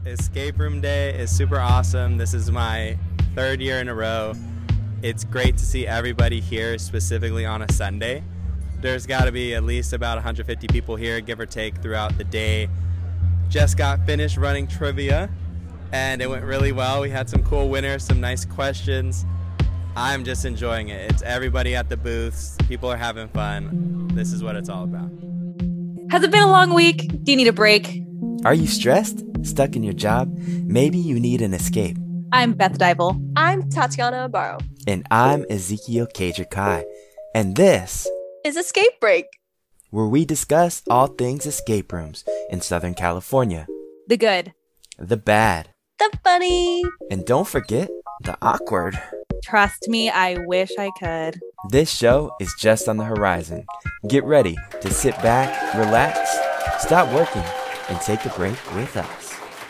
Escape Room Day is super awesome. This is my third year in a row. It's great to see everybody here, specifically on a Sunday. There's got to be at least about 150 people here, give or take, throughout the day. Just got finished running trivia, and it went really well. We had some cool winners, some nice questions. I'm just enjoying it. It's everybody at the booths. People are having fun. This is what it's all about. Has it been a long week? Do you need a break? Are you stressed? Stuck in your job? Maybe you need an escape. I'm Beth Dybel. I'm Tatiana Barrow. And I'm Ezekiel Kajer-Kai. And this is Escape Break, where we discuss all things escape rooms in Southern California. The good, the bad, the funny, and don't forget the awkward. Trust me, I wish I could. This show is just on the horizon. Get ready to sit back, relax, stop working, and take a break with us.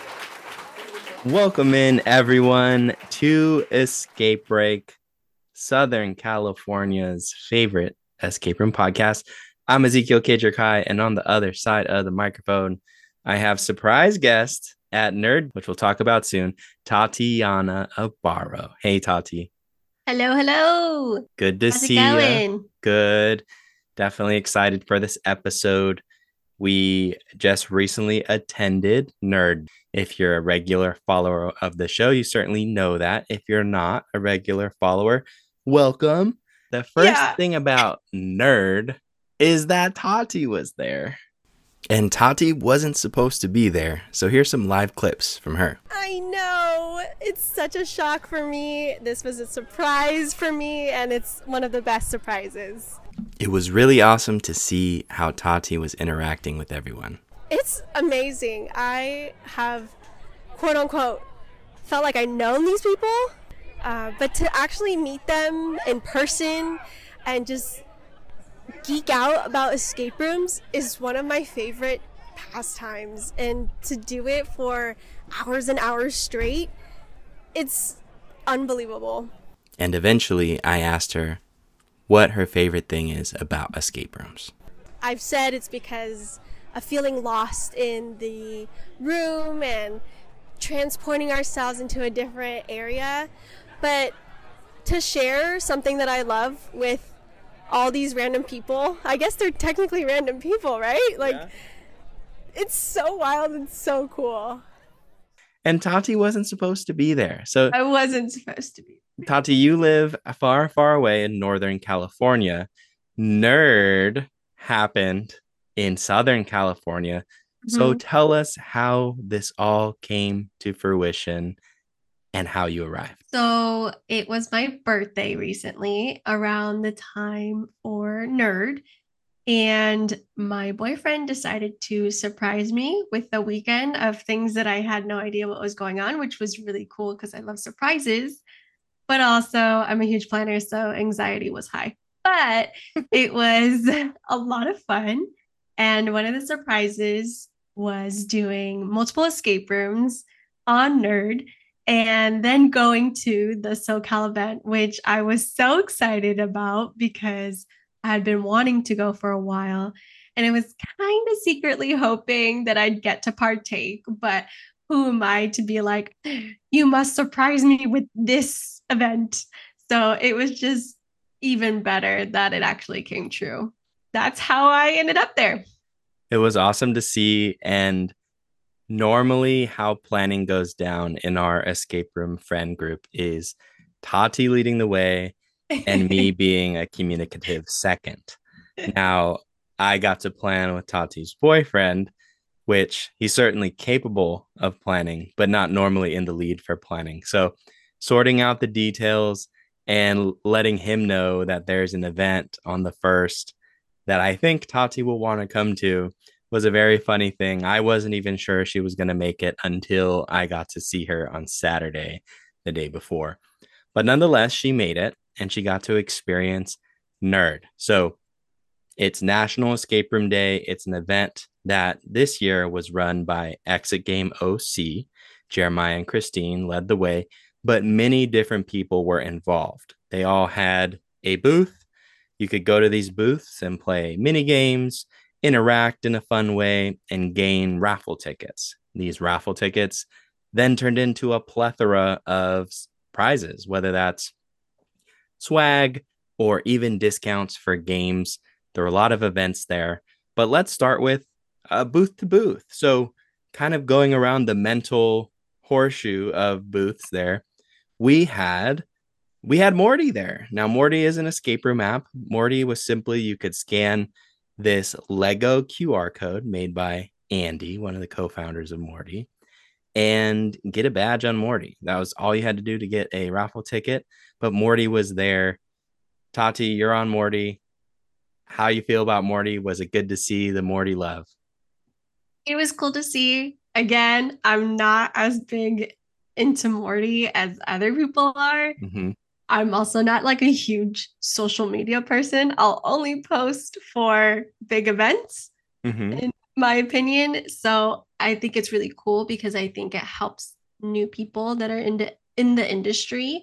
Welcome in, everyone, to Escape Break, Southern California's favorite escape room podcast. I'm Ezekiel Kajer-Kai, and on the other side of the microphone, I have surprise guest at Nerd, which we'll talk about soon, Tatiana Barrow. Hey, Tati. Hello. Good to see you. Good. Definitely excited for this episode. We just recently attended Nerd. If you're a regular follower of the show, you certainly know that. If you're not a regular follower, welcome. The first thing about Nerd is that Tati was there. And Tati wasn't supposed to be there. So here's some live clips from her. I know. It's such a shock for me. This was a surprise for me, and it's one of the best surprises. It was really awesome to see how Tati was interacting with everyone. It's amazing. I have, quote unquote, felt like I'd known these people, but to actually meet them in person and just geek out about escape rooms is one of my favorite pastimes. And to do it for hours and hours straight, it's unbelievable. And eventually I asked her what her favorite thing is about escape rooms. I've said it's because of feeling lost in the room and transporting ourselves into a different area. But to share something that I love with all these random people, I guess they're technically random people, right? It's so wild and so cool. And Tati wasn't supposed to be there. So I wasn't supposed to be. Tati, you live far, far away in Northern California. Nerd happened in Southern California. Mm-hmm. So tell us how this all came to fruition and how you arrived. So it was my birthday recently, around the time for Nerd. And my boyfriend decided to surprise me with a weekend of things that I had no idea what was going on, which was really cool because I love surprises. But also, I'm a huge planner, so anxiety was high. But it was a lot of fun. And one of the surprises was doing multiple escape rooms on Nerd and then going to the SoCal event, which I was so excited about because I had been wanting to go for a while. And I was kind of secretly hoping that I'd get to partake. But who am I to be like, you must surprise me with this event? So it was just even better that it actually came true. That's how I ended up there. It was awesome to see. And normally how planning goes down in our escape room friend group is Tati leading the way and me being a communicative second. Now, I got to plan with Tati's boyfriend, which he's certainly capable of planning, but not normally in the lead for planning. So sorting out the details and letting him know that there's an event on the 1st that I think Tati will want to come to was a very funny thing. I wasn't even sure she was going to make it until I got to see her on Saturday, the day before. But nonetheless, she made it and she got to experience Nerd. So it's National Escape Room Day. It's an event that this year was run by Exit Game OC. Jeremiah and Christine led the way, but many different people were involved. They all had a booth. You could go to these booths and play mini games, interact in a fun way, and gain raffle tickets. These raffle tickets then turned into a plethora of prizes, whether that's swag or even discounts for games. There were a lot of events there. But let's start with booth to booth. So, kind of going around the mental horseshoe of booths there, we had Morty there. Now, Morty is an escape room app. Morty was simply you could scan this Lego QR code made by Andy, one of the co-founders of Morty, and get a badge on Morty. That was all you had to do to get a raffle ticket. But Morty was there. Tati, you're on Morty. How you feel about Morty? Was it good to see the Morty love? It was cool to see. Again, I'm not as big into Morty as other people are. Mm-hmm. I'm also not like a huge social media person. I'll only post for big events, in my opinion. So I think it's really cool because I think it helps new people that are in the industry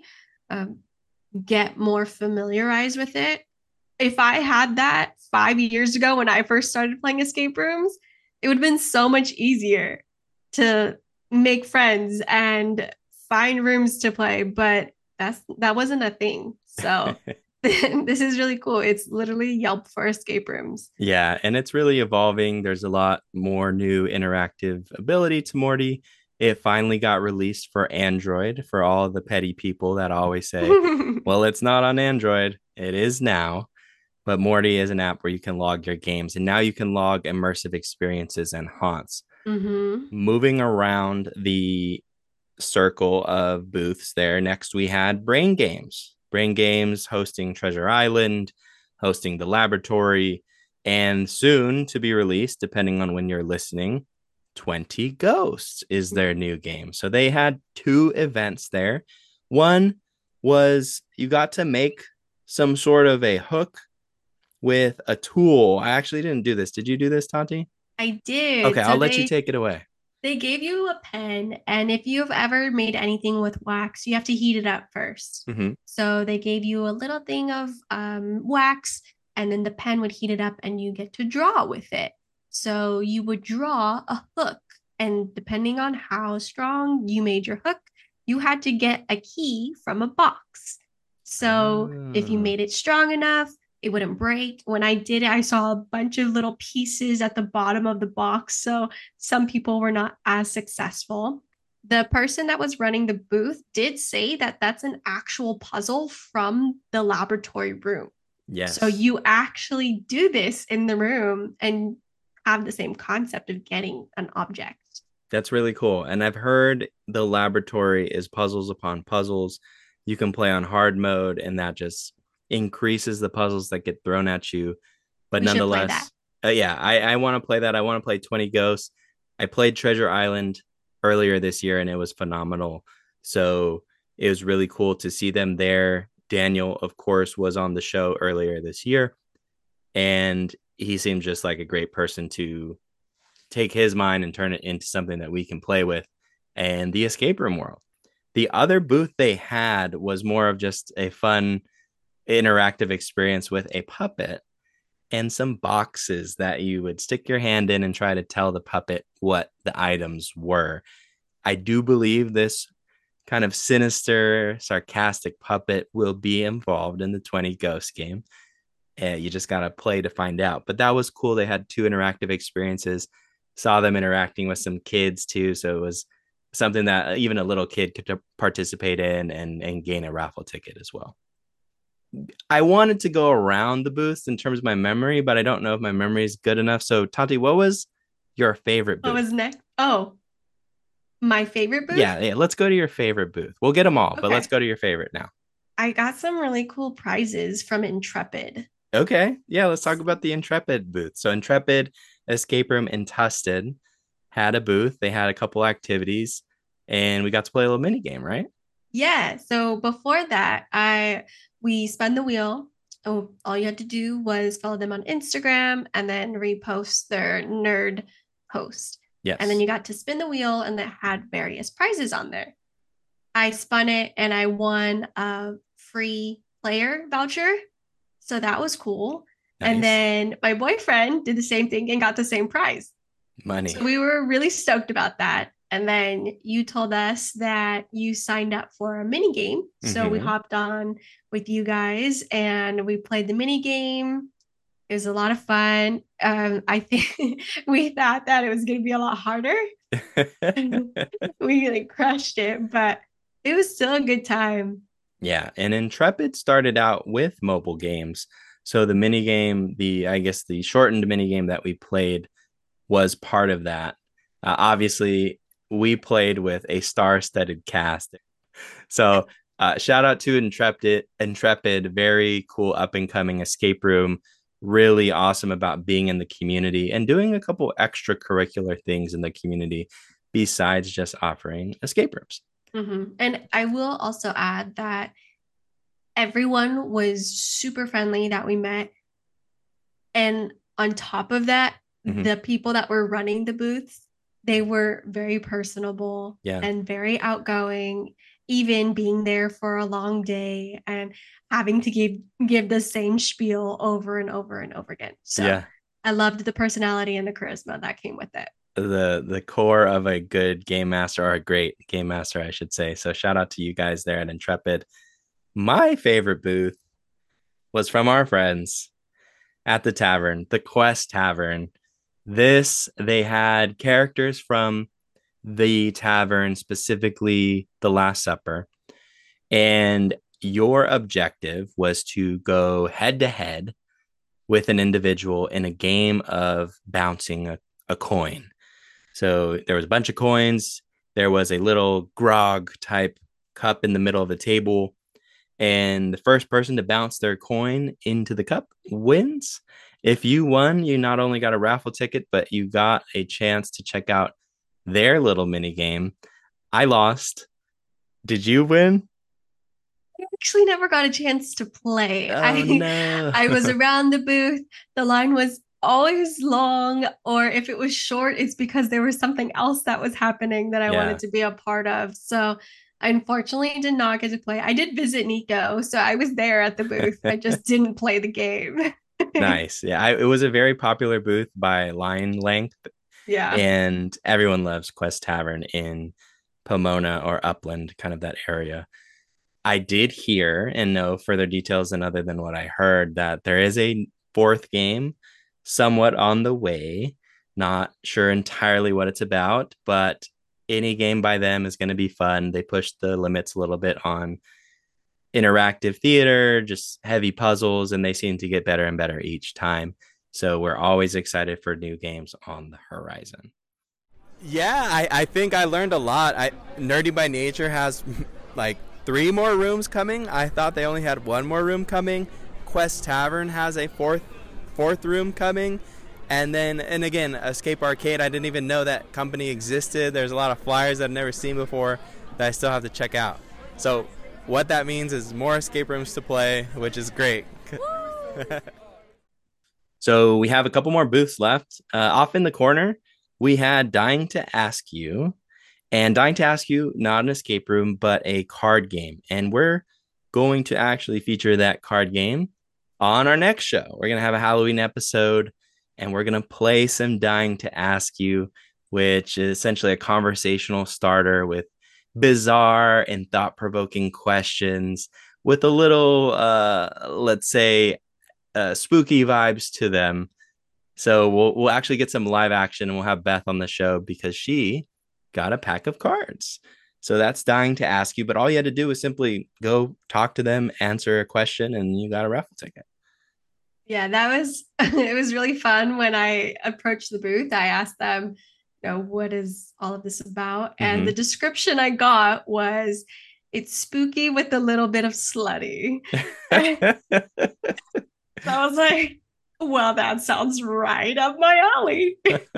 get more familiarized with it. If I had that 5 years ago when I first started playing escape rooms, it would have been so much easier to make friends and find rooms to play. But that wasn't a thing. So this is really cool. It's literally Yelp for escape rooms. Yeah, and it's really evolving. There's a lot more new interactive ability to Morty. It finally got released for Android for all the petty people that always say, well, it's not on Android. It is now. But Morty is an app where you can log your games, and now you can log immersive experiences and haunts. Moving around the circle of booths there, next we had Brain Games. Brain Games hosting Treasure Island, hosting the laboratory, and soon to be released, depending on when you're listening, 20 Ghosts is their new game. So they had 2 events there. One was you got to make some sort of a hook with a tool. I actually didn't do this. Did you do this, Tati? I did. Okay, I'll let you take it away. They gave you a pen, and if you've ever made anything with wax, you have to heat it up first. So they gave you a little thing of wax, and then the pen would heat it up, and you get to draw with it. So you would draw a hook, and depending on how strong you made your hook, you had to get a key from a box. So if you made it strong enough, it wouldn't break. When I did it, I saw a bunch of little pieces at the bottom of the box. So some people were not as successful. The person that was running the booth did say that that's an actual puzzle from the laboratory room. Yes. So you actually do this in the room and have the same concept of getting an object. That's really cool. And I've heard the laboratory is puzzles upon puzzles. You can play on hard mode, and that just increases the puzzles that get thrown at you. But nonetheless, I want to play that. I want to play 20 Ghosts. I played Treasure Island earlier this year, and it was phenomenal. So it was really cool to see them there. Daniel, of course, was on the show earlier this year, and he seemed just like a great person to take his mind and turn it into something that we can play with and the escape room world. The other booth they had was more of just a fun interactive experience with a puppet and some boxes that you would stick your hand in and try to tell the puppet what the items were. I do believe this kind of sinister, sarcastic puppet will be involved in the 20 Ghost game. You just got to play to find out. But that was cool. They had 2 interactive experiences, saw them interacting with some kids too. So it was something that even a little kid could participate in and gain a raffle ticket as well. I wanted to go around the booths in terms of my memory, but I don't know if my memory is good enough. So, Tati, what was your favorite booth? What was next? Oh, my favorite booth? Yeah. Let's go to your favorite booth. We'll get them all, but let's go to your favorite now. I got some really cool prizes from Intrepid. Okay. Yeah, let's talk about the Intrepid booth. So, Intrepid Escape Room in Tustin had a booth. They had a couple activities, and we got to play a little mini game, right? Yeah. So before that, we spun the wheel. Oh, all you had to do was follow them on Instagram and then repost their nerd post. Yes. And then you got to spin the wheel, and that had various prizes on there. I spun it and I won a free player voucher. So that was cool. Nice. And then my boyfriend did the same thing and got the same prize. Money. So we were really stoked about that. And then you told us that you signed up for a mini game. So we hopped on with you guys and we played the mini game. It was a lot of fun. I think we thought that it was going to be a lot harder. We like crushed it, but it was still a good time. Yeah, and Intrepid started out with mobile games. So the mini game, I guess the shortened mini game that we played was part of that. Obviously, we played with a star-studded cast. So shout out to Intrepid, very cool up and coming escape room. Really awesome about being in the community and doing a couple extracurricular things in the community besides just offering escape rooms. And I will also add that everyone was super friendly that we met. And on top of that, the people that were running the booths, they were very personable and very outgoing, even being there for a long day and having to give the same spiel over and over and over again. So I loved the personality and the charisma that came with it. The core of a good game master, or a great game master, I should say. So shout out to you guys there at Intrepid. My favorite booth was from our friends at the tavern, the Quest Tavern. They had characters from the tavern, specifically the Last Supper, and your objective was to go head to head with an individual in a game of bouncing a coin. So there was a bunch of coins. There was a little grog type cup in the middle of the table. And the first person to bounce their coin into the cup wins. If you won, you not only got a raffle ticket, but you got a chance to check out their little mini game. I lost. Did you win? I actually never got a chance to play. No. I was around the booth. The line was always long, or if it was short, it's because there was something else that was happening that I wanted to be a part of. So I unfortunately did not get to play. I did visit Nico, so I was there at the booth. I just didn't play the game. Nice. Yeah, it was a very popular booth by line length. Yeah. And everyone loves Quest Tavern in Pomona or Upland, kind of that area. I did hear and know further details than other than what I heard, that there is a fourth game somewhat on the way. Not sure entirely what it's about, but any game by them is going to be fun. They pushed the limits a little bit on interactive theater, just heavy puzzles, and they seem to get better and better each time. So we're always excited for new games on the horizon. Yeah, I think I learned a lot. Nerdy by Nature has like 3 more rooms coming. I thought they only had 1 more room coming. Quest Tavern has a fourth room coming. And again, Escape Arcade, I didn't even know that company existed. There's a lot of flyers that I've never seen before that I still have to check out. So what that means is more escape rooms to play, which is great. So we have a couple more booths left. Off in the corner, we had Dying to Ask You. And Dying to Ask You, not an escape room, but a card game. And we're going to actually feature that card game on our next show. We're going to have a Halloween episode, and we're going to play some Dying to Ask You, which is essentially a conversational starter with bizarre and thought-provoking questions with a little, let's say, spooky vibes to them. So we'll actually get some live action, and we'll have Beth on the show because she got a pack of cards. So that's Dying to Ask You, but all you had to do was simply go talk to them, answer a question, and you got a raffle ticket. Yeah, it was really fun. When I approached the booth, I asked them, what is all of this about? And the description I got was, it's spooky with a little bit of slutty. So I was like, well, that sounds right up my alley.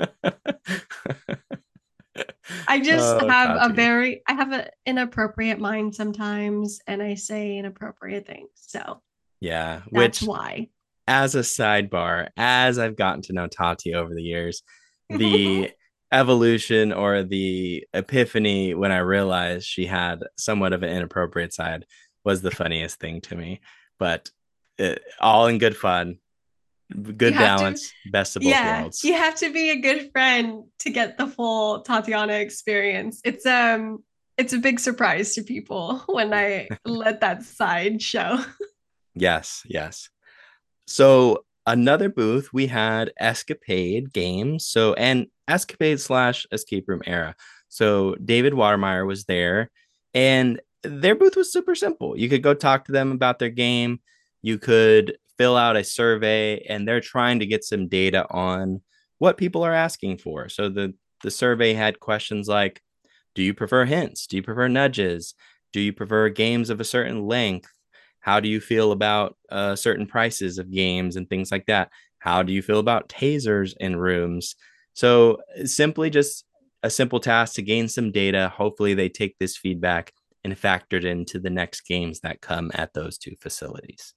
I just have I have an inappropriate mind sometimes, and I say inappropriate things. So yeah, that's why. As a sidebar, as I've gotten to know Tati over the years, the evolution or the epiphany when I realized she had somewhat of an inappropriate side was the funniest thing to me. But all in good fun. Good You have to, balance, best of both yeah, worlds. you have to be a good friend to get the full Tatiana experience. It's a big surprise to people when I let that side show. Yes, yes. So another booth we had Escapade Games. So and Escapade slash Escape Room Era. So David Watermeyer was there, and their booth was super simple. You could go talk to them about their game. You could fill out a survey, and they're trying to get some data on what people are asking for. So the survey had questions like, do you prefer hints? Do you prefer nudges? Do you prefer games of a certain length? How do you feel about certain prices of games and things like that? How do you feel about tasers in rooms? So simply just a simple task to gain some data. Hopefully they take this feedback and factor it into the next games that come at those two facilities.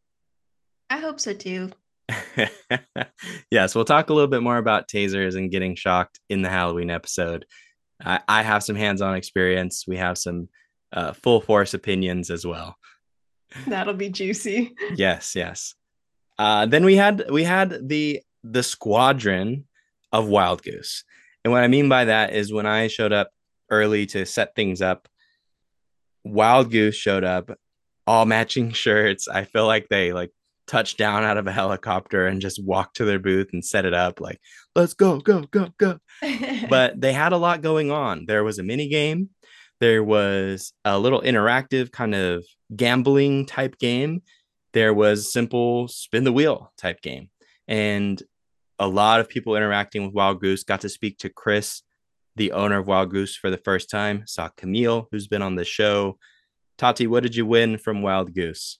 I hope so too. Yes, we'll talk a little bit more about tasers and getting shocked in the Halloween episode. I have some hands-on experience. We have some full force opinions as well. That'll be juicy. Yes, yes. Then we had the squadron of Wild Goose, and what I mean by that is when I showed up early to set things up, Wild Goose showed up, all matching shirts. I feel like they like touched down out of a helicopter and just walked to their booth and set it up. Like, let's go, go, go, go. But they had a lot going on. There was a mini game. There was a little interactive kind of gambling type game. There was simple spin the wheel type game. And a lot of people interacting with Wild Goose. Got to speak to Chris, the owner of Wild Goose, for the first time. Saw Camille, who's been on the show. Tati, what did you win from Wild Goose?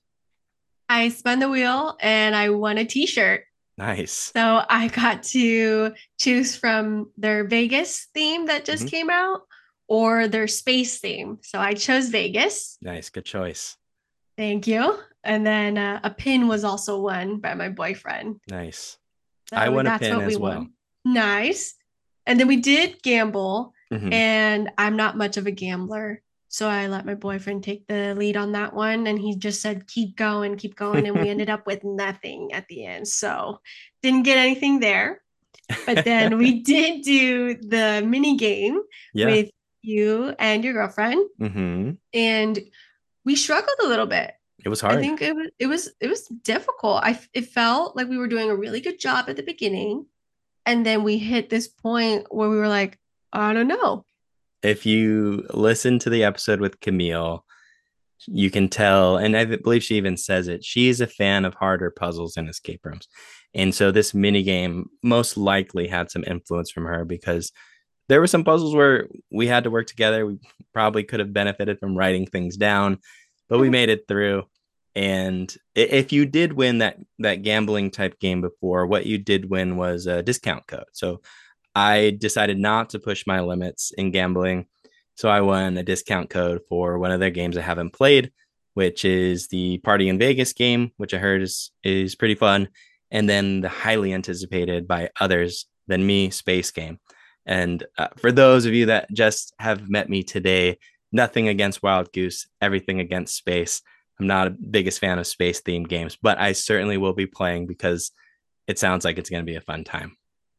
I spun the wheel and I won a t-shirt. Nice. So I got to choose from their Vegas theme that just came out or their space theme. So I chose Vegas. Nice. Good choice. Thank you. And then a pin was also won by my boyfriend. Nice. So I won a that's pin what we as well. won. Nice. And then we did gamble, Mhm. and I'm not much of a gambler. So I let my boyfriend take the lead on that one. And he just said, keep going, keep going. And we ended up with nothing at the end. So didn't get anything there. But then we did do the mini game Yeah. with you and your girlfriend. Mm-hmm. And we struggled a little bit. It was hard. I think it was difficult. It felt like we were doing a really good job at the beginning. And then we hit this point where we were like, I don't know. If you listen to the episode with Camille, you can tell, and I believe she even says it, she is a fan of harder puzzles and escape rooms. And so this mini game most likely had some influence from her because there were some puzzles where we had to work together. We probably could have benefited from writing things down, but we made it through. And if you did win that gambling type game before, what you did win was a discount code. So I decided not to push my limits in gambling. So I won a discount code for one of their games I haven't played, which is the Party in Vegas game, which I heard is pretty fun. And then the highly anticipated by others than me space game. And for those of you that just have met me today, nothing against Wild Goose, everything against space. I'm not a biggest fan of space themed games, but I certainly will be playing because it sounds like it's going to be a fun time.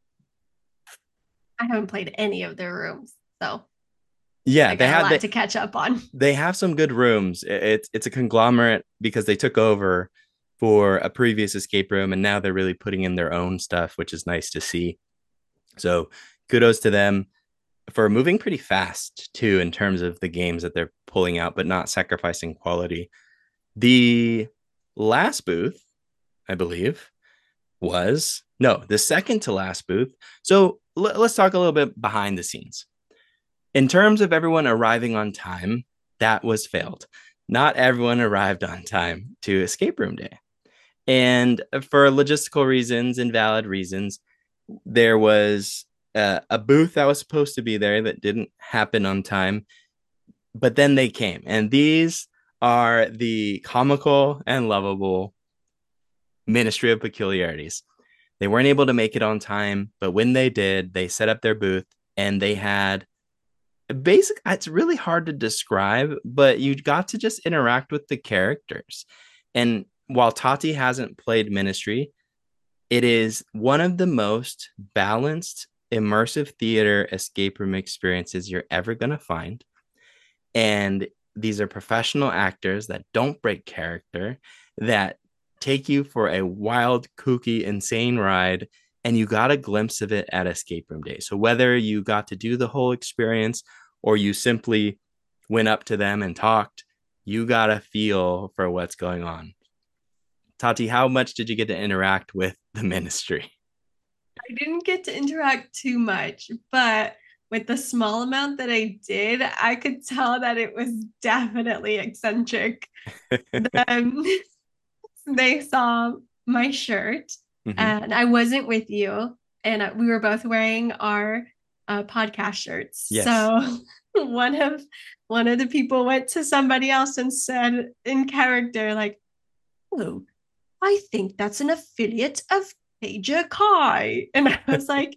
I haven't played any of their rooms, so Yeah, I got a lot to catch up on. They have some good rooms. It's a conglomerate because they took over for a previous escape room and now they're really putting in their own stuff, which is nice to see. So kudos to them for moving pretty fast too in terms of the games that they're pulling out, but not sacrificing quality. The last booth, I believe, the second to last booth. So let's talk a little bit behind the scenes. In terms of everyone arriving on time, that was failed. Not everyone arrived on time to Escape Room Day. And for logistical reasons and valid reasons, there was a booth that was supposed to be there that didn't happen on time, but then they came. And these are the comical and lovable Ministry of Peculiarities. They weren't able to make it on time, but when they did, they set up their booth and they had it's really hard to describe, but you got to just interact with the characters. And while Tati hasn't played Ministry, It is one of the most balanced, immersive theater escape room experiences you're ever going to find. And these are professional actors that don't break character, that take you for a wild, kooky, insane ride. And you got a glimpse of it at Escape Room Day. So whether you got to do the whole experience or you simply went up to them and talked, you got a feel for what's going on. Tati, how much did you get to interact with the ministry? I didn't get to interact too much, but with the small amount that I did, I could tell that it was definitely eccentric. They saw my shirt, and I wasn't with you, and we were both wearing our podcast shirts. Yes. So one of the people went to somebody else and said in character, like, "Oh, I think that's an affiliate of Pager Kai," and I was like,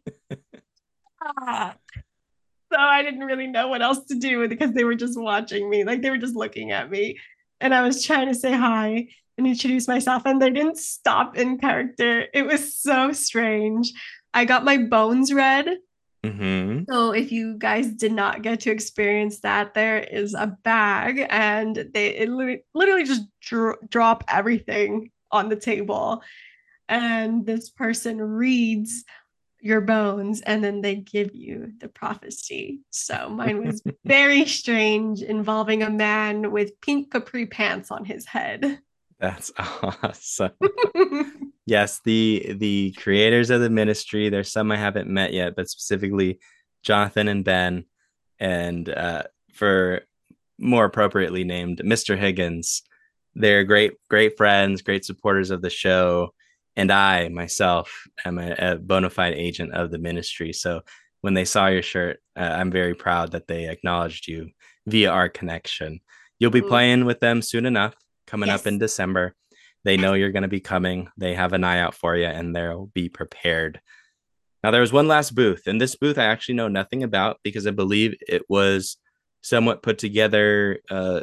ah. So I didn't really know what else to do because they were just watching me, like they were just looking at me, and I was trying to say hi and introduce myself, and they didn't stop in character. It was so strange. I got my bones read. So if you guys did not get to experience that, there is a bag, and it literally just drop everything on the table, and this person reads your bones and then they give you the prophecy. So mine was very strange, involving a man with pink capri pants on his head. That's awesome. Yes, the creators of the ministry, there's some I haven't met yet, but specifically Jonathan and Ben, and for more appropriately named Mr. Higgins. They're great friends, great supporters of the show. And I myself am a bona fide agent of the ministry. So when they saw your shirt, I'm very proud that they acknowledged you via our connection. You'll be playing with them soon enough, coming up in December. They know you're going to be coming. They have an eye out for you, and they'll be prepared. Now, there was one last booth, and this booth I actually know nothing about because I believe it was somewhat put together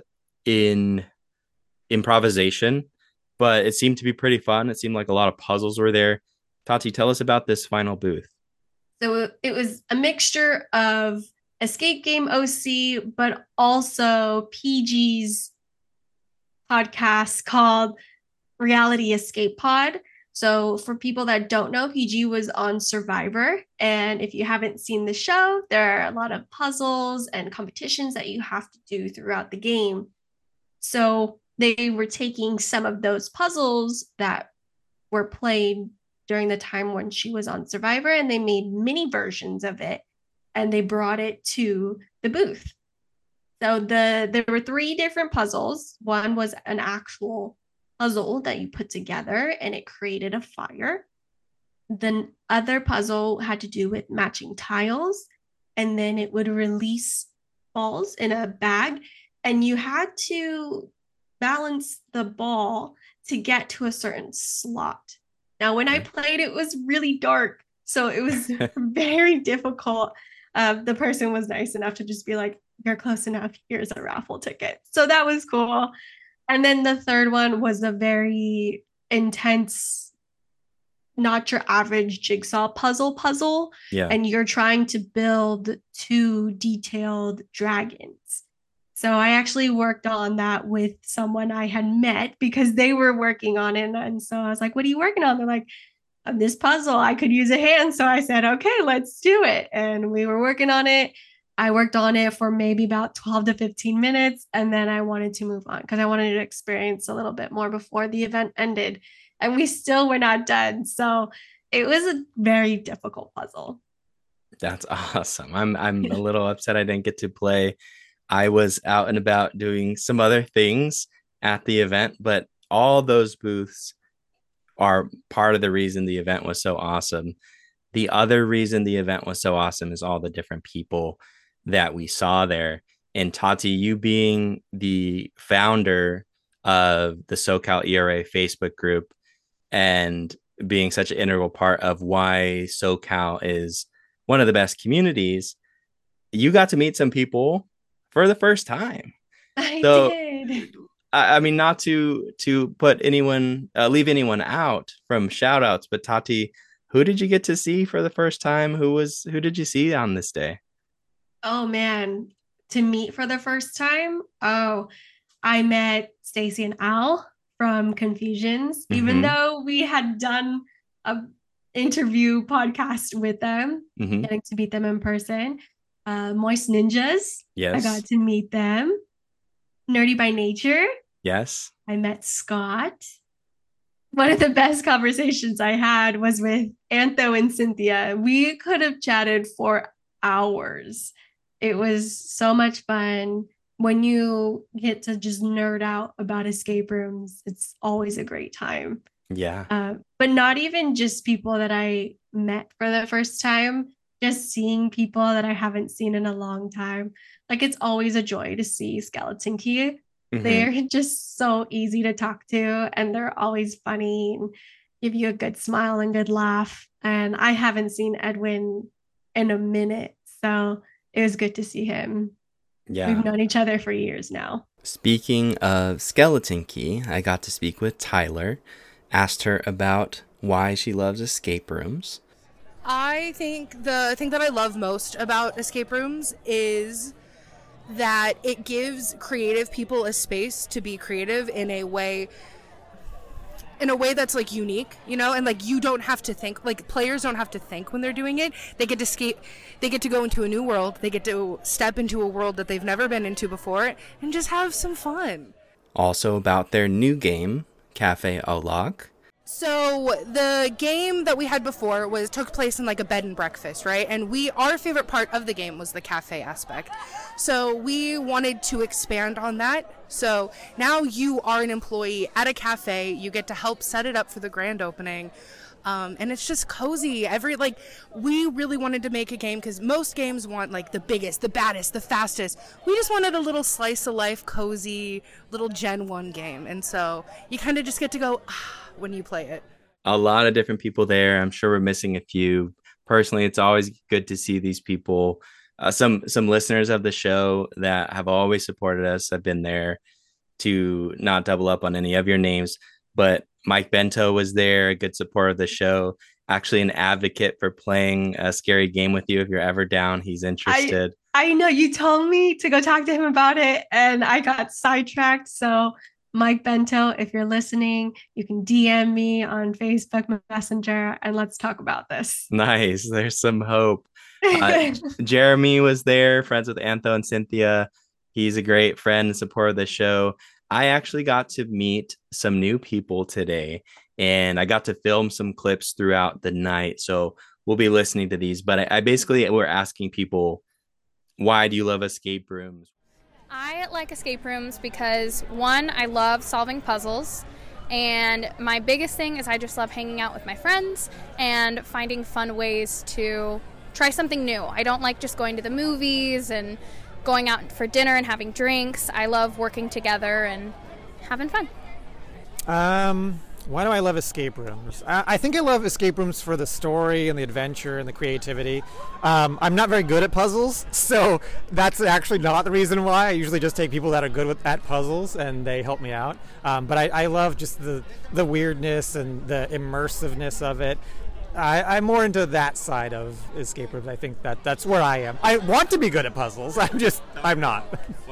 in improvisation, but it seemed to be pretty fun. It seemed like a lot of puzzles were there. Tati, tell us about this final booth. So it was a mixture of Escape Game OC, but also PG's podcast called Reality Escape Pod. So for people that don't know, PG was on Survivor. And if you haven't seen the show, there are a lot of puzzles and competitions that you have to do throughout the game. So they were taking some of those puzzles that were played during the time when she was on Survivor, and they made mini versions of it, and they brought it to the booth. So there were 3 different puzzles. One was an actual puzzle that you put together, and it created a fire. The other puzzle had to do with matching tiles, and then it would release balls in a bag, and you had to balance the ball to get to a certain slot. Now, when I played, it was really dark, so it was very difficult. The person was nice enough to just be like, "You're close enough. Here's a raffle ticket." So that was cool. And then the third one was a very intense, not your average jigsaw puzzle. Yeah. And you're trying to build 2 detailed dragons. So I actually worked on that with someone I had met because they were working on it. And so I was like, "What are you working on?" They're like, "This puzzle, I could use a hand." So I said, "Okay, let's do it." And we were working on it. I worked on it for maybe about 12 to 15 minutes. And then I wanted to move on because I wanted to experience a little bit more before the event ended. And we still were not done. So it was a very difficult puzzle. That's awesome. I'm a little upset I didn't get to play. I was out and about doing some other things at the event, but all those booths are part of the reason the event was so awesome. The other reason the event was so awesome is all the different people that we saw there. And Tati, you being the founder of the SoCal ERA Facebook group and being such an integral part of why SoCal is one of the best communities, you got to meet some people for the first time. I did. I mean, not to put anyone leave anyone out from shout outs, but Tati, who did you get to see for the first time? Who did you see on this day? Oh man, to meet for the first time. Oh, I met Stacy and Al from Confusions, even though we had done a interview podcast with them, getting to meet them in person. Moist Ninjas. Yes. I got to meet them. Nerdy by Nature. Yes. I met Scott. One of the best conversations I had was with Antho and Cynthia. We could have chatted for hours. It was so much fun. When you get to just nerd out about escape rooms, it's always a great time. Yeah. But not even just people that I met for the first time, just seeing people that I haven't seen in a long time. Like, it's always a joy to see Skeleton Key. They're just so easy to talk to, and they're always funny and give you a good smile and good laugh. And I haven't seen Edwin in a minute, so it was good to see him. Yeah. We've known each other for years now. Speaking of Skeleton Key, I got to speak with Tyler, asked her about why she loves escape rooms. I think the thing that I love most about escape rooms is that it gives creative people a space to be creative in a way that's like unique, you know, and like you don't have to think, like players don't have to think when they're doing it. They get to escape, they get to go into a new world, they get to step into a world that they've never been into before and just have some fun. Also about their new game, Cafe Olog. So the game that we had before took place in like a bed and breakfast, right? And our favorite part of the game was the cafe aspect. So we wanted to expand on that. So now you are an employee at a cafe. You get to help set it up for the grand opening. And it's just cozy. We really wanted to make a game because most games want like the biggest, the baddest, the fastest. We just wanted a little slice of life, cozy, little Gen 1 game. And so you kind of just get to go when you play it. A lot of different people there. I'm sure we're missing a few. Personally, it's always good to see these people. Some listeners of the show that have always supported us have been there, to not double up on any of your names, but Mike Bento was there, a good supporter of the show, actually an advocate for playing a scary game with you if you're ever down. He's interested. I know you told me to go talk to him about it and I got sidetracked. So Mike Bento, if you're listening, you can DM me on Facebook Messenger and let's talk about this. Nice. There's some hope. Jeremy was there, friends with Antho and Cynthia. He's a great friend and supporter of the show. I actually got to meet some new people today, and I got to film some clips throughout the night. So we'll be listening to these. But I basically, we're asking people, why do you love escape rooms? I like escape rooms because, one, I love solving puzzles. And my biggest thing is I just love hanging out with my friends and finding fun ways to try something new. I don't like just going to the movies and going out for dinner and having drinks. I love working together and having fun. Why do I love escape rooms? I think I love escape rooms for the story and the adventure and the creativity. I'm not very good at puzzles, so that's actually not the reason why. I usually just take people that are good at puzzles and they help me out. But I love just the weirdness and the immersiveness of it. I'm more into that side of escape rooms. I think that's where I am. I want to be good at puzzles. I'm not.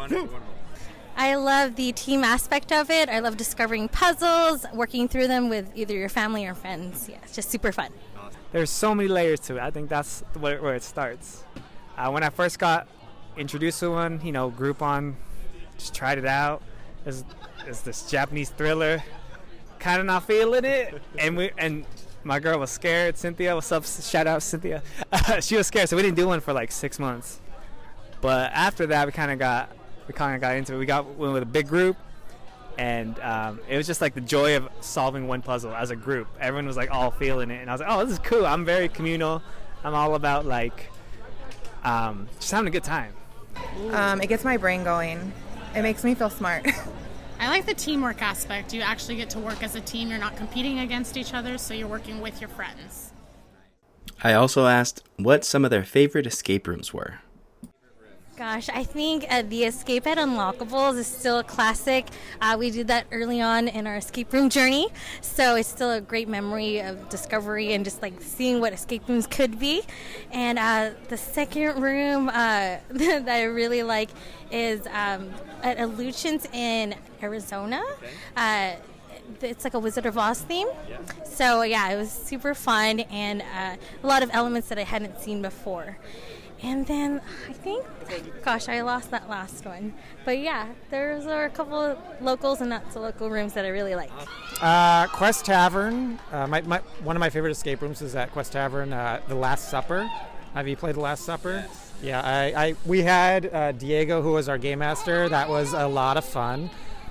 I love the team aspect of it. I love discovering puzzles, working through them with either your family or friends. Yeah, it's just super fun. There's so many layers to it. I think that's where it starts. When I first got introduced to one, Groupon, just tried it out. It's this Japanese thriller. Kind of not feeling it, and my girl was scared. Cynthia, what's up? Shout out Cynthia. She was scared, so we didn't do one for like 6 months. But after that, we kind of got into it. We went with a big group, and it was just like the joy of solving one puzzle as a group. Everyone was like all feeling it, and I was like, oh, this is cool. I'm very communal. I'm all about like just having a good time. It gets my brain going. It makes me feel smart. I like the teamwork aspect. You actually get to work as a team. You're not competing against each other, so you're working with your friends. I also asked what some of their favorite escape rooms were. Gosh, I think the escape at Unlockables is still a classic. We did that early on in our escape room journey, so it's still a great memory of discovery and just like seeing what escape rooms could be. And the second room that I really like is at Illusions in Arizona. It's like a Wizard of Oz theme. So yeah, it was super fun and a lot of elements that I hadn't seen before. And then I think, gosh, I lost that last one. But yeah, there are a couple of locals and not so local rooms that I really like. Quest Tavern. One of my favorite escape rooms is at Quest Tavern, The Last Supper. Have you played The Last Supper? Yeah, we had Diego, who was our game master. That was a lot of fun.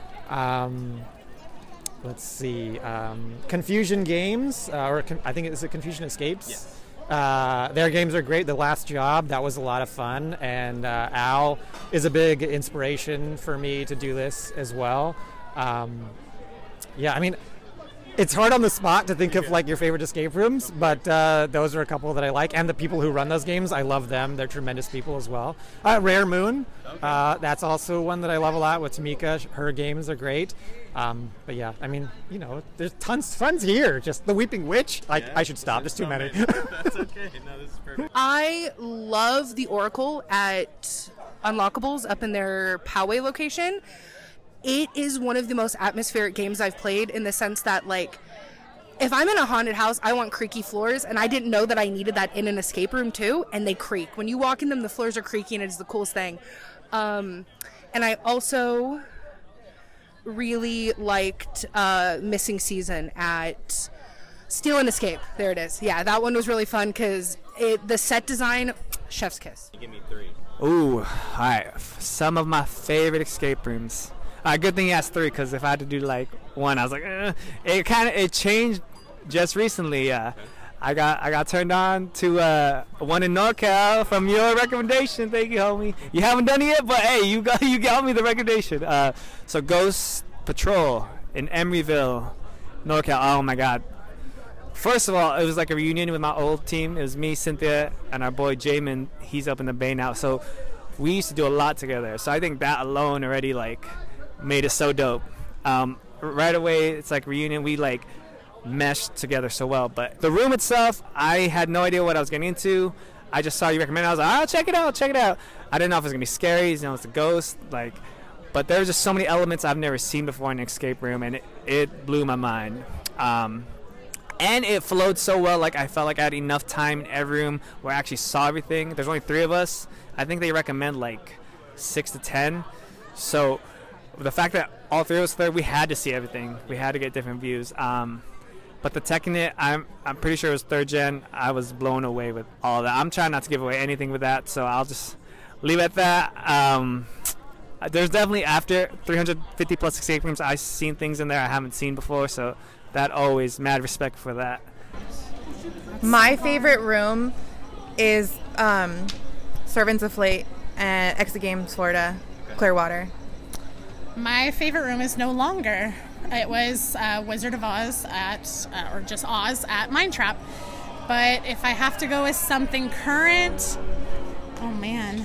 Let's see. Confusion Games, I think it's Confusion Escapes. Yes. Their games are great. The Last Job, that was a lot of fun. And Al is a big inspiration for me to do this as well. Yeah, I mean, it's hard on the spot to think of like your favorite escape rooms, but those are a couple that I like. And the people who run those games, I love them. They're tremendous people as well. Rare Moon, that's also one that I love a lot with Tamika. Her games are great. But yeah, I mean, you know, there's tons here. Just the Weeping Witch. I should stop. There's too many. That's okay. No, this is perfect. I love the Oracle at Unlockables up in their Poway location. It is one of the most atmospheric games I've played in the sense that, like, if I'm in a haunted house, I want creaky floors, and I didn't know that I needed that in an escape room too, and they creak. When you walk in them, the floors are creaky, and it's the coolest thing. And I also really liked Missing Season at Steal and Escape. There it is. Yeah, that one was really fun because the set design, chef's kiss. Give me 3. Ooh, all right. Some of my favorite escape rooms. Good thing you asked 3, because if I had to do like one, I was like, it changed just recently. I got turned on to one in NorCal from your recommendation. Thank you, homie. You haven't done it yet, but hey, you got me the recommendation. So Ghost Patrol in Emeryville, NorCal. Oh my God. First of all, it was like a reunion with my old team. It was me, Cynthia, and our boy Jamin. He's up in the Bay now. So we used to do a lot together. So I think that alone already like made it so dope. Right away, it's like reunion. We like meshed together so well. But the room itself, I had no idea what I was getting into. I just saw you recommend it. I was like, check it out. I didn't know if it was gonna be scary. You know, it's a ghost. Like, but there's just so many elements I've never seen before in an escape room, and it blew my mind. And it flowed so well. Like, I felt like I had enough time in every room where I actually saw everything. There's only 3 of us. I think they recommend like 6 to 10. So the fact that all 3 of us there, we had to see everything. We had to get different views. But the Technet, I'm pretty sure it was 3rd gen. I was blown away with all that. I'm trying not to give away anything with that, so I'll just leave it at that. There's definitely, after 350 plus escape rooms, I've seen things in there I haven't seen before, so that always mad respect for that. My favorite room is Servants of Fate at Exit Games Florida, Clearwater. My favorite room is no longer. It was Wizard of Oz or just Oz at Mine Trap. But if I have to go with something current, oh man,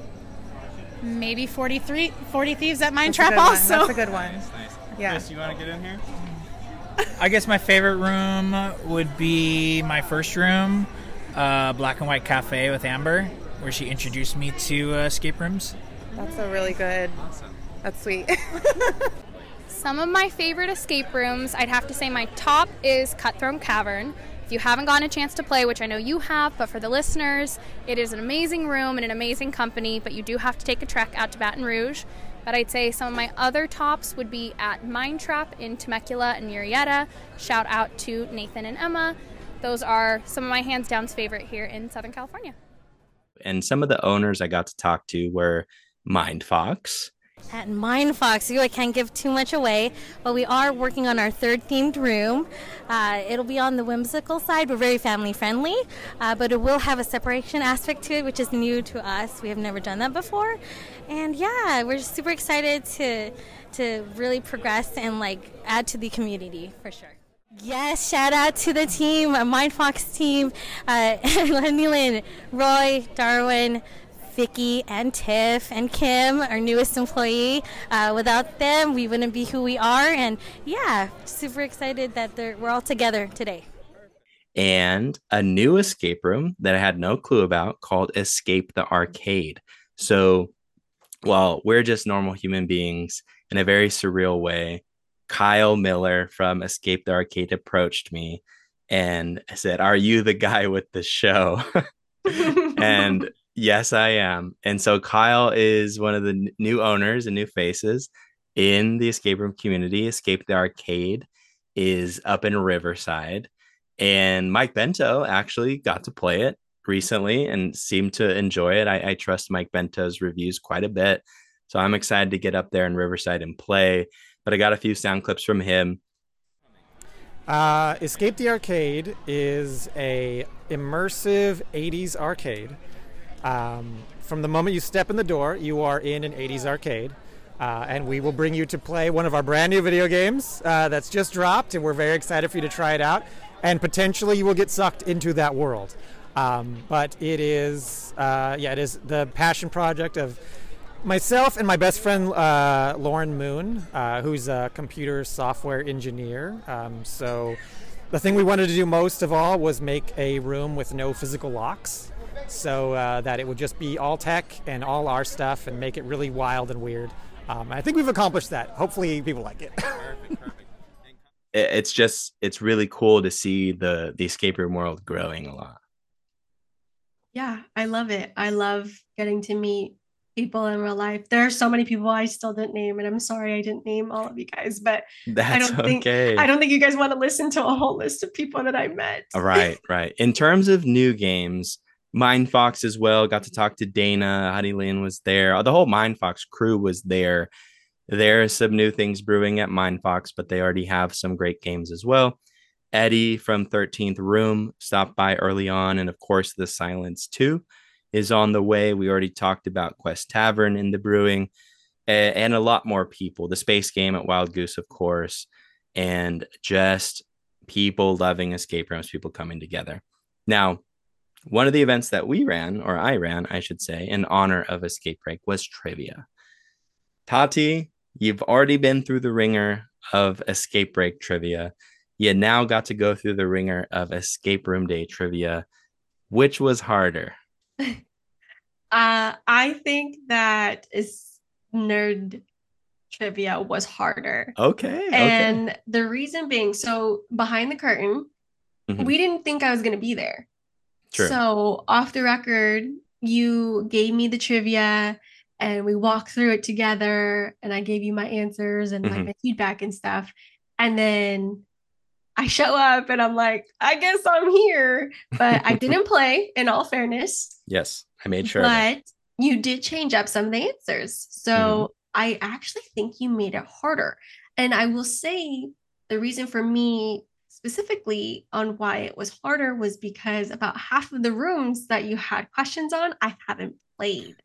maybe 40 Thieves at Mine Trap also. That's a good one. Nice. Yeah. Chris, you want to get in here? I guess my favorite room would be my first room, Black and White Cafe with Amber, where she introduced me to escape rooms. That's a really good. Awesome. That's sweet. Some of my favorite escape rooms, I'd have to say my top is Cutthroat Cavern. If you haven't gotten a chance to play, which I know you have, but for the listeners, it is an amazing room and an amazing company, but you do have to take a trek out to Baton Rouge. But I'd say some of my other tops would be at Mine Trap in Temecula and Murrieta. Shout out to Nathan and Emma. Those are some of my hands down favorite here in Southern California. And some of the owners I got to talk to were Mindfox. At Mindfox, I can't give too much away, but we are working on our 3rd themed room. It'll be on the whimsical side. We're very family friendly, but it will have a separation aspect to it, which is new to us. We have never done that before. And yeah, we're super excited to really progress and like add to the community for sure. Yes, shout out to the team, Mindfox team, Nealon, Roy, Darwin, Vicky and Tiff and Kim, our newest employee. Without them, we wouldn't be who we are. And yeah, super excited that we're all together today. And a new escape room that I had no clue about called Escape the Arcade. So while we're just normal human beings in a very surreal way, Kyle Miller from Escape the Arcade approached me and said, "Are you the guy with the show?" And yes, I am. And so Kyle is one of the new owners and new faces in the escape room community. Escape the Arcade is up in Riverside. And Mike Bento actually got to play it recently and seemed to enjoy it. I trust Mike Bento's reviews quite a bit. So I'm excited to get up there in Riverside and play. But I got a few sound clips from him. Escape the Arcade is a immersive 80s arcade. From the moment you step in the door, you are in an 80s arcade. And we will bring you to play one of our brand new video games that's just dropped, and we're very excited for you to try it out. And potentially you will get sucked into that world. But it is the passion project of myself and my best friend, Lauren Moon, who's a computer software engineer. So the thing we wanted to do most of all was make a room with no physical locks, so that it would just be all tech and all our stuff and make it really wild and weird. I think we've accomplished that. Hopefully people like it. It's really cool to see the escape room world growing a lot. Yeah, I love it. I love getting to meet people in real life. There are so many people I still didn't name, and I'm sorry I didn't name all of you guys, but I don't think you guys want to listen to a whole list of people that I met. Right. In terms of new games, Mindfox as well. Got to talk to Dana. Hadi Lin was there. The whole Mindfox crew was there. There's some new things brewing at Mindfox, but they already have some great games as well. Eddie from 13th Room stopped by early on. And of course, The Silence 2 is on the way. We already talked about Quest Tavern in the brewing, and a lot more people. The Space Game at Wild Goose, of course, and just people loving escape rooms, people coming together. Now, one of the events that I ran, I should say, in honor of Escape Break was trivia. Tati, you've already been through the ringer of Escape Break trivia. You now got to go through the ringer of Escape Room Day trivia. Which was harder? I think that nerd trivia was harder. Okay. And the reason being, so behind the curtain, we didn't think I was going to be there. True. So off the record, you gave me the trivia and we walked through it together, and I gave you my answers and like my feedback and stuff. And then I show up and I'm like, I guess I'm here, but I didn't play, in all fairness. Yes, I made sure. But you did change up some of the answers. So I actually think you made it harder. And I will say the reason for me specifically on why it was harder was because about half of the rooms that you had questions on, I haven't played.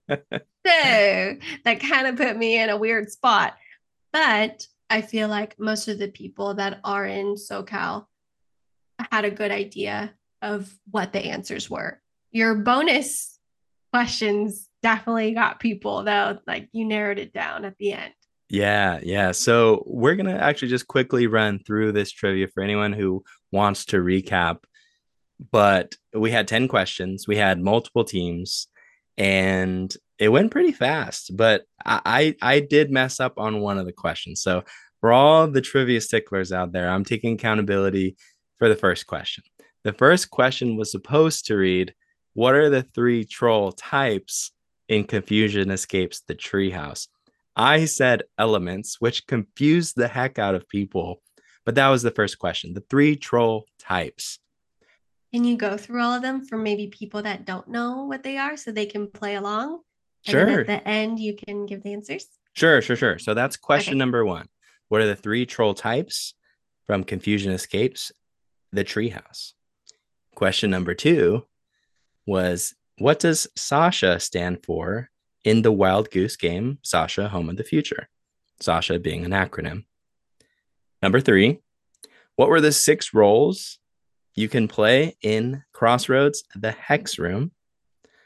So that kind of put me in a weird spot. But I feel like most of the people that are in SoCal had a good idea of what the answers were. Your bonus questions definitely got people, though, like you narrowed it down at the end. Yeah. So we're going to actually just quickly run through this trivia for anyone who wants to recap. But we had 10 questions. We had multiple teams, and it went pretty fast. But I did mess up on one of the questions. So for all the trivia sticklers out there, I'm taking accountability for the first question. The first question was supposed to read, what are the 3 troll types in Confusion Escapes the Treehouse? I said elements, which confused the heck out of people. But that was the first question, the 3 troll types. Can you go through all of them for maybe people that don't know what they are so they can play along? Sure. And then at the end, you can give the answers? Sure. So that's question number 1. What are the 3 troll types from Confusion Escapes the Treehouse? Question number 2 was, what does Sasha stand for in the Wild Goose game, Sasha Home of the Future? Sasha being an acronym. Number 3, what were the 6 roles you can play in Crossroads, the Hex Room?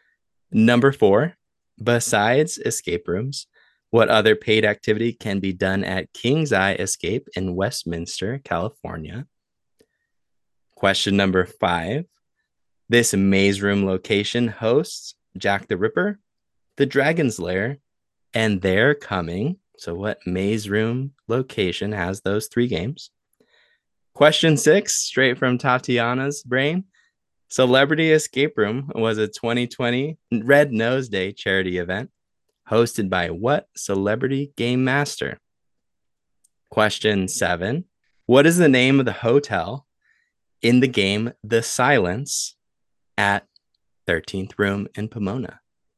Number 4, besides escape rooms, what other paid activity can be done at King's Eye Escape in Westminster, California? Question number 5, this maze room location hosts Jack the Ripper, the Dragon's Lair, and They're Coming. So what maze room location has those 3 games? Question 6, straight from Tatiana's brain. Celebrity Escape Room was a 2020 Red Nose Day charity event hosted by what celebrity game master? Question 7, what is the name of the hotel in the game The Silence at 13th Room in Pomona?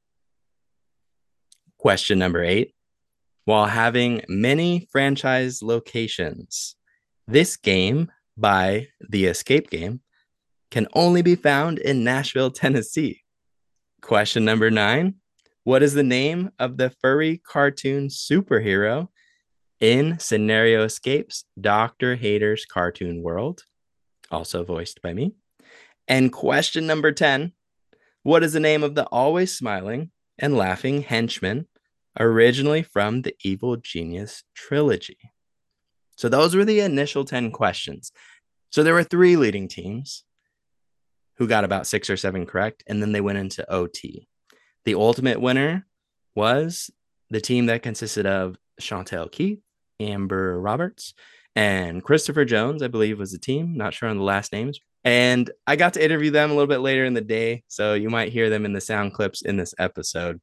Question number 8, while having many franchise locations, this game by The Escape Game can only be found in Nashville, Tennessee. Question number 9, what is the name of the furry cartoon superhero in Scenario Escape's Dr. Hater's Cartoon World? Also voiced by me. And question number 10, what is the name of the always smiling and laughing henchman originally from the Evil Genius trilogy? So those were the initial 10 questions. So there were 3 leading teams who got about 6 or 7 correct, and then they went into OT. The ultimate winner was the team that consisted of Chantel Keith, Amber Roberts, and Christopher Jones, I believe was the team. Not sure on the last names. And I got to interview them a little bit later in the day, so you might hear them in the sound clips in this episode.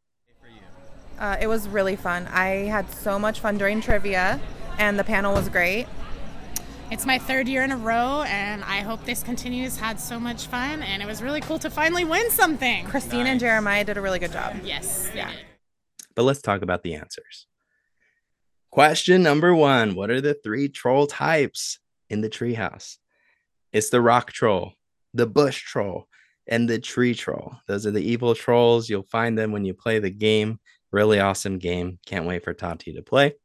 It was really fun. I had so much fun during trivia, and the panel was great. It's my 3rd year in a row, and I hope this continues. Had so much fun, and it was really cool to finally win something. Christine and Jeremiah did a really good job. Yes, yeah. But let's talk about the answers. Question number 1, what are the 3 troll types in the treehouse? It's the rock troll, the bush troll, and the tree troll. Those are the evil trolls. You'll find them when you play the game. Really awesome game. Can't wait for Tati to play.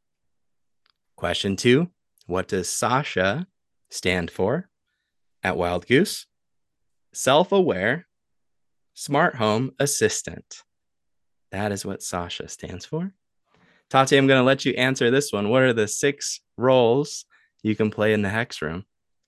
Question 2, what does Sasha stand for at Wild Goose? Self-aware, smart home assistant. That is what Sasha stands for. Tati, I'm going to let you answer this one. What are the 6 roles you can play in the Hex Room?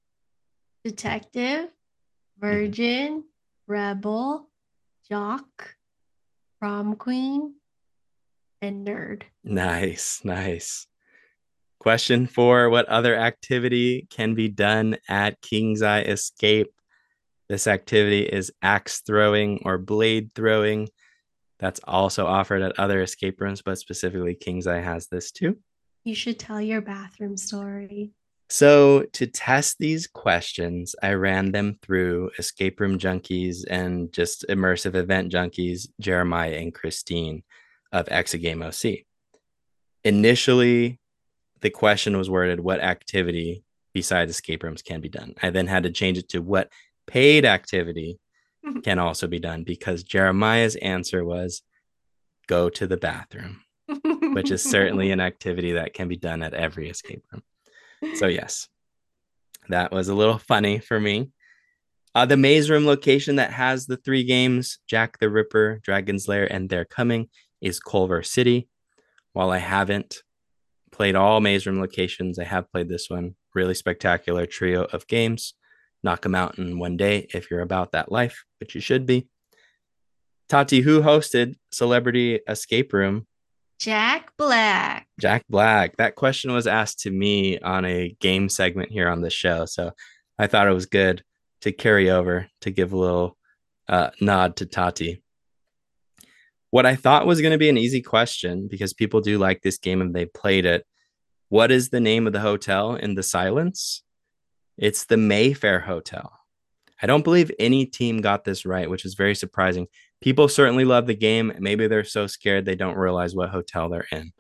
Detective, virgin, rebel, jock, prom queen, and nerd. Nice, nice. Question 4, what other activity can be done at King's Eye Escape? This activity is axe throwing or blade throwing. That's also offered at other escape rooms, but specifically King's Eye has this too. You should tell your bathroom story. So to test these questions, I ran them through Escape Room Junkies and just Immersive Event Junkies, Jeremiah and Christine of Exagame OC. Initially, the question was worded, what activity besides escape rooms can be done? I then had to change it to what paid activity can also be done, because Jeremiah's answer was go to the bathroom, which is certainly an activity that can be done at every escape room. So yes, that was a little funny for me. The maze room location that has the 3 games, Jack the Ripper, Dragon's Lair, and They're Coming, is Culver City. While I haven't played all maze room locations, I have played this one. Really spectacular trio of games. Knock them out in one day if you're about that life, which you should be. Tati, who hosted Celebrity Escape Room? Jack Black. Jack Black. That question was asked to me on a game segment here on the show, so I thought it was good to carry over to give a little nod to Tati. What I thought was going to be an easy question, because people do like this game and they played it. What is the name of the hotel in The Silence? It's the Mayfair Hotel. I don't believe any team got this right, which is very surprising. People certainly love the game. Maybe they're so scared they don't realize what hotel they're in.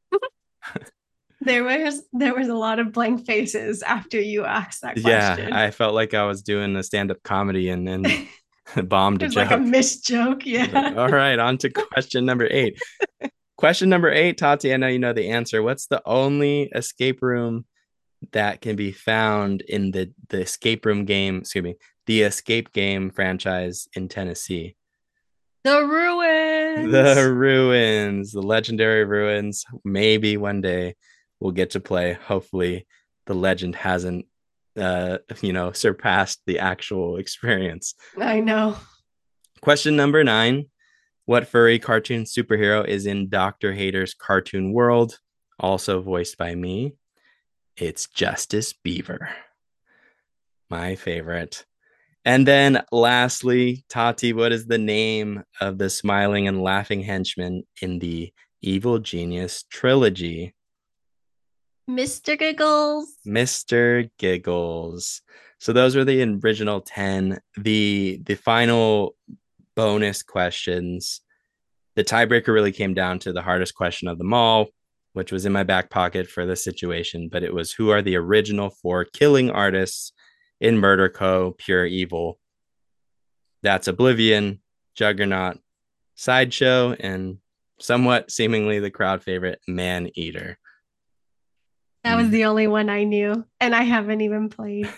There was a lot of blank faces after you asked that question. Yeah, I felt like I was doing a stand-up comedy and then bombed a It was joke. like a missed joke, yeah. All right, on to question number 8. Question number 8, Tati, I know you know the answer. What's the only escape room that can be found in the escape room game, the escape game franchise in Tennessee? The ruins. The ruins, the legendary ruins. Maybe one day we'll get to play. Hopefully the legend hasn't surpassed the actual experience. I know. Question number 9. What furry cartoon superhero is in Dr. Hater's cartoon world? Also voiced by me. It's Justice Beaver. My favorite. And then lastly, Tati, what is the name of the smiling and laughing henchman in the Evil Genius trilogy? Mr. Giggles. Mr. Giggles. So those were the original 10. The final bonus questions. The tiebreaker really came down to the hardest question of them all, which was in my back pocket for this situation, but it was, who are the original 4 killing artists in Murder Co. Pure Evil? That's Oblivion, Juggernaut, Sideshow, and somewhat seemingly the crowd favorite, Man-Eater. That was the only one I knew, and I haven't even played.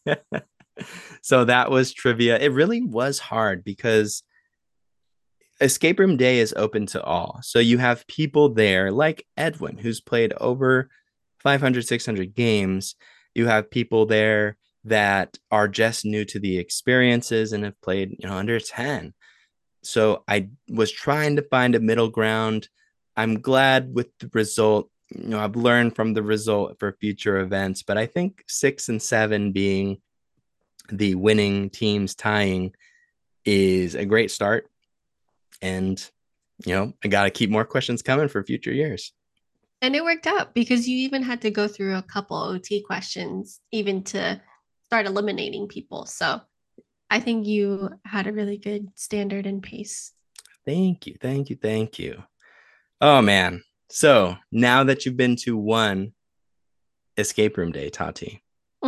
So that was trivia. It really was hard because Escape Room Day is open to all. So you have people there like Edwin, who's played over 500, 600 games. You have people there that are just new to the experiences and have played, under 10. So I was trying to find a middle ground. I'm glad with the result. I've learned from the result for future events, but I think 6 and 7 being the winning teams tying is a great start. And, I got to keep more questions coming for future years. And it worked out because you even had to go through a couple OT questions even to start eliminating people. So I think you had a really good standard and pace. Thank you. Thank you. Thank you. Oh, man. So now that you've been to one Escape Room Day, Tati,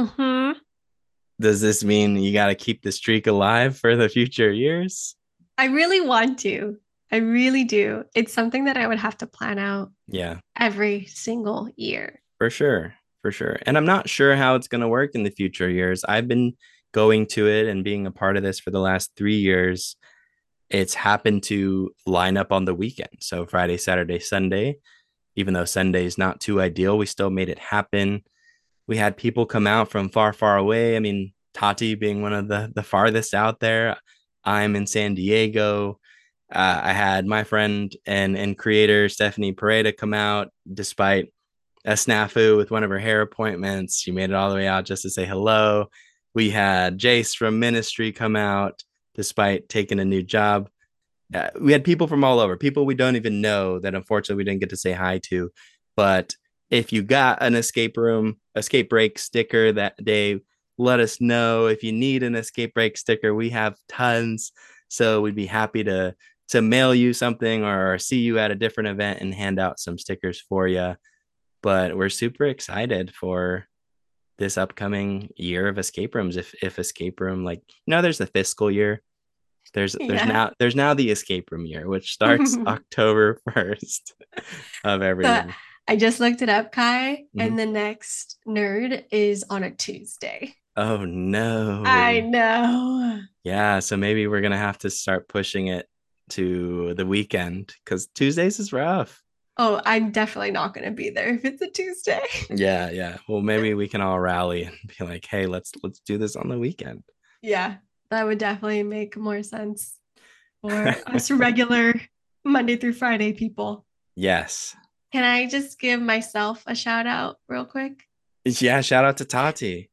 does this mean you got to keep the streak alive for the future years? I really want to. I really do. It's something that I would have to plan out. Yeah. Every single year. For sure. For sure. And I'm not sure how it's going to work in the future years. I've been going to it and being a part of this for the last 3 years. It's happened to line up on the weekend. So Friday, Saturday, Sunday, even though Sunday is not too ideal, we still made it happen. We had people come out from far, far away. I mean, Tati being one of the farthest out there. I'm in San Diego. I had my friend and creator Stephanie Pareda come out despite a snafu with one of her hair appointments. She made it all the way out just to say hello. We had Jace from Ministry come out despite taking a new job. We had people from all over, people we don't even know that unfortunately we didn't get to say hi to. But if you got an escape break sticker that day, let us know. If you need an escape break sticker, we have tons. So we'd be happy to mail you something or see you at a different event and hand out some stickers for you. But we're super excited for this upcoming year of escape rooms. If escape room, there's the fiscal year. There's now the escape room year, which starts October 1st of every year. I just looked it up, Kai, and the next nerd is on a Tuesday. Oh no. I know. Yeah, so maybe we're gonna have to start pushing it to the weekend because Tuesdays is rough. Oh, I'm definitely not gonna be there if it's a Tuesday. Yeah. Well, maybe we can all rally and be like, hey, let's do this on the weekend. Yeah, that would definitely make more sense for us regular Monday through Friday people. Yes. Can I just give myself a shout out real quick? Yeah, shout out to Tati.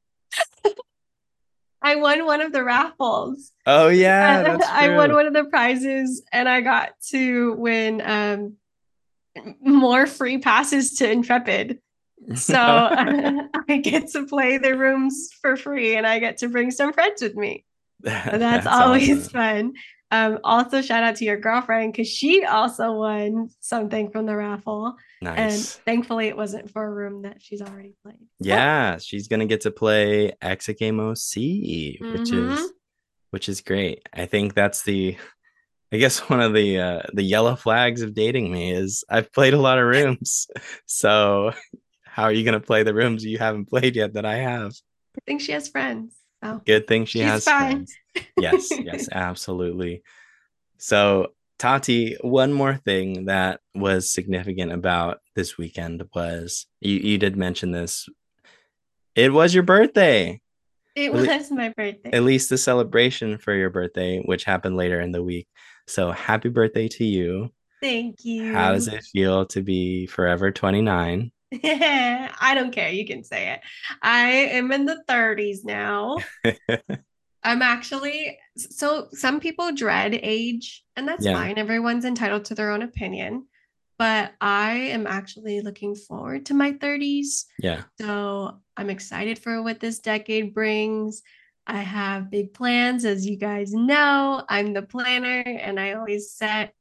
I won one of the raffles. Oh yeah, that's true. I won one of the prizes and I got to win more free passes to Intrepid. So I get to play the rooms for free and I get to bring some friends with me. That's always fun. Also shout out to your girlfriend because she also won something from the raffle. Nice. And thankfully it wasn't for a room that she's already played. Yeah, she's gonna get to play Exagame OC, which is great. I think that's I guess one of the yellow flags of dating me is I've played a lot of rooms. So how are you gonna play the rooms you haven't played yet that I have? I think she has friends. So good thing she's has fine. friends. Yes, absolutely. So Tati, one more thing that was significant about this weekend was you did mention this. It was your birthday. It was my birthday. At least the celebration for your birthday, which happened later in the week. So happy birthday to you. Thank you. How does it feel to be forever 29? I don't care. You can say it. I am in the 30s now. I'm actually, so some people dread age, and that's fine. Everyone's entitled to their own opinion. But I am actually looking forward to my 30s. Yeah. So I'm excited for what this decade brings. I have big plans, as you guys know. I'm the planner, and I always set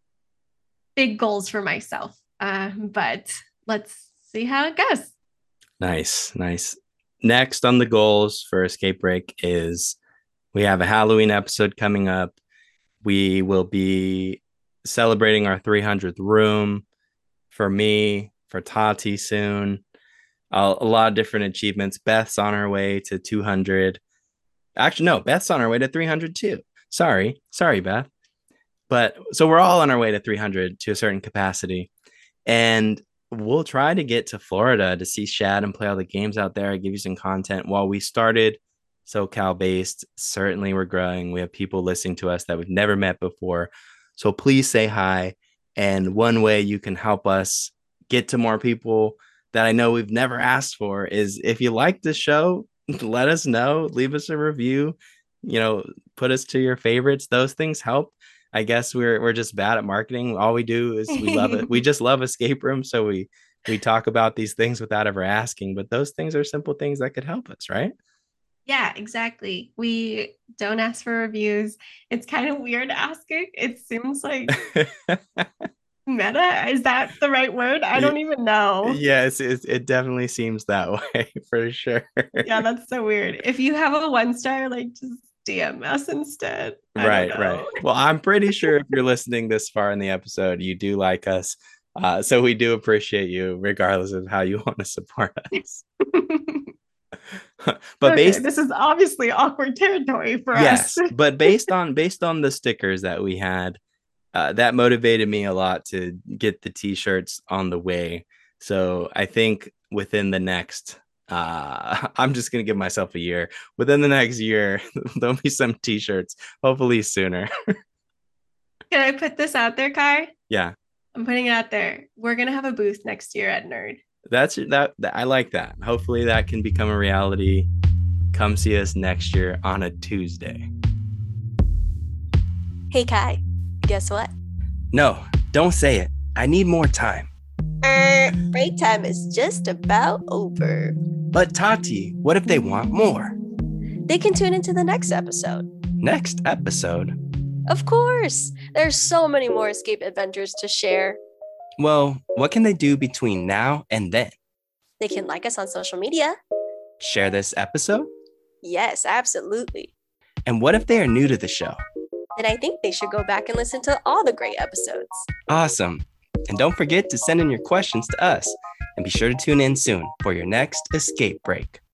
big goals for myself. But let's see how it goes. Nice. Next on the goals for Escape Break is we have a Halloween episode coming up. We will be celebrating our 300th room for me, for Tati soon. A lot of different achievements. Beth's on her way to 200. Actually, no, Beth's on her way to 300 too. Sorry, Beth. But so we're all on our way to 300 to a certain capacity. And we'll try to get to Florida to see Shad and play all the games out there. I give you some content. While we started SoCal based, certainly we're growing. We have people listening to us that we've never met before. So please say hi. And one way you can help us get to more people that I know we've never asked for is if you like the show, let us know, leave us a review, put us to your favorites. Those things help. I guess we're just bad at marketing. All we do is we love it. We just love escape rooms. So we talk about these things without ever asking, but those things are simple things that could help us, right? Yeah, exactly. We don't ask for reviews. It's kind of weird asking. It seems like meta. Is that the right word? I don't even know. Yes, it definitely seems that way for sure. Yeah, that's so weird. If you have a 1-star, just DM us instead. Right. Well, I'm pretty sure if you're listening this far in the episode, you do like us. So we do appreciate you, regardless of how you want to support us. But this is obviously awkward territory for us. Yes, but based on the stickers that we had, that motivated me a lot to get the t-shirts on the way. So I think within the next I'm just gonna give myself a year. Within the next year, there'll be some t-shirts, hopefully sooner. Can I put this out there, Kai? Yeah. I'm putting it out there. We're gonna have a booth next year at Nerd. That's I like that. Hopefully that can become a reality. Come see us next year on a Tuesday. Hey Kai, guess what? No, don't say it. I need more time. Break time is just about over. But Tati, what if they want more? They can tune into the next episode. Next episode? Of course. There's so many more escape adventures to share. Well, what can they do between now and then? They can like us on social media. Share this episode? Yes, absolutely. And what if they are new to the show? Then I think they should go back and listen to all the great episodes. Awesome. And don't forget to send in your questions to us. And be sure to tune in soon for your next escape break.